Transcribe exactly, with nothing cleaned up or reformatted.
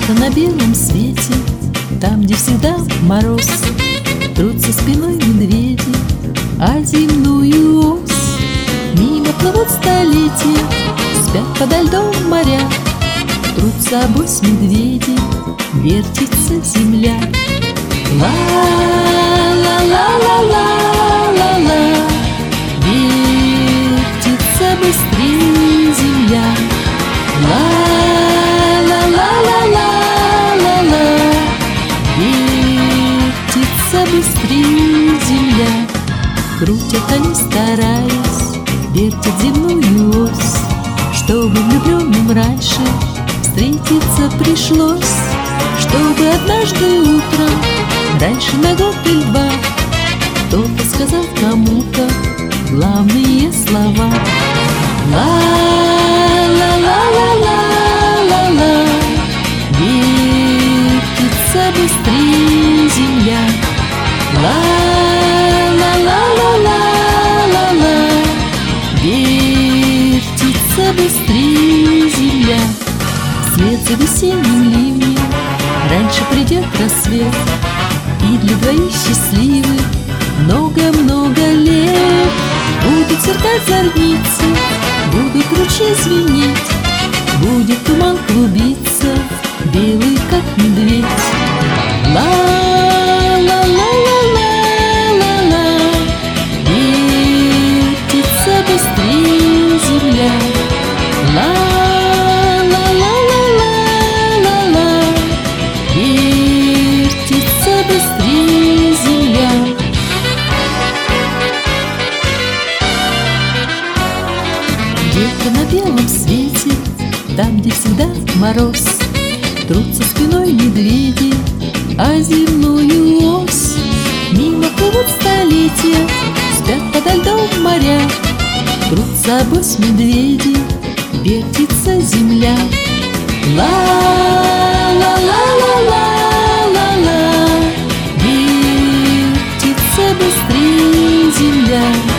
Где-то на белом свете, там, где всегда мороз, трутся спиной медведи о земную ось. Мимо плывут столетия, спят подо льдом моря, трутся обось медведи, вертится земля. Ла-ла-ла-ла-ла-ла, вертится быстрее земля. Ла-ла-ла-ла-ла-ла, вертится быстрее земля. Крутят они, стараясь, вертят земную ось, чтобы влюбленным раньше встретиться пришлось, чтобы однажды утром, раньше на год или два, кто-то сказал кому-то главные слова. Ла-ла-ла-ла-ла-ла, вертится быстрее земля. Ла-ла-ла-ла-ла-ла, вертится быстрее земля. Вслед за весенним ливнем раньше придет рассвет, и для двоих счастливых много-много лет. Будет сверкать зорница, будут ручьи звенеть, будет туман клубиться, белый как медведь. Ла-ла-ла-ла-ла-ла, вертится быстрее земля. Ла-ла-ла-ла-ла-ла, вертится быстрее земля. Где-то на белом свете, там, где всегда мороз, трутся спиной медведи о земную ось. Мимо плывут столетия, спят подо льдом моря, трутся обось медведи, вертится земля. Ла-ла-ла-ла-ла-ла, вертится быстрее земля.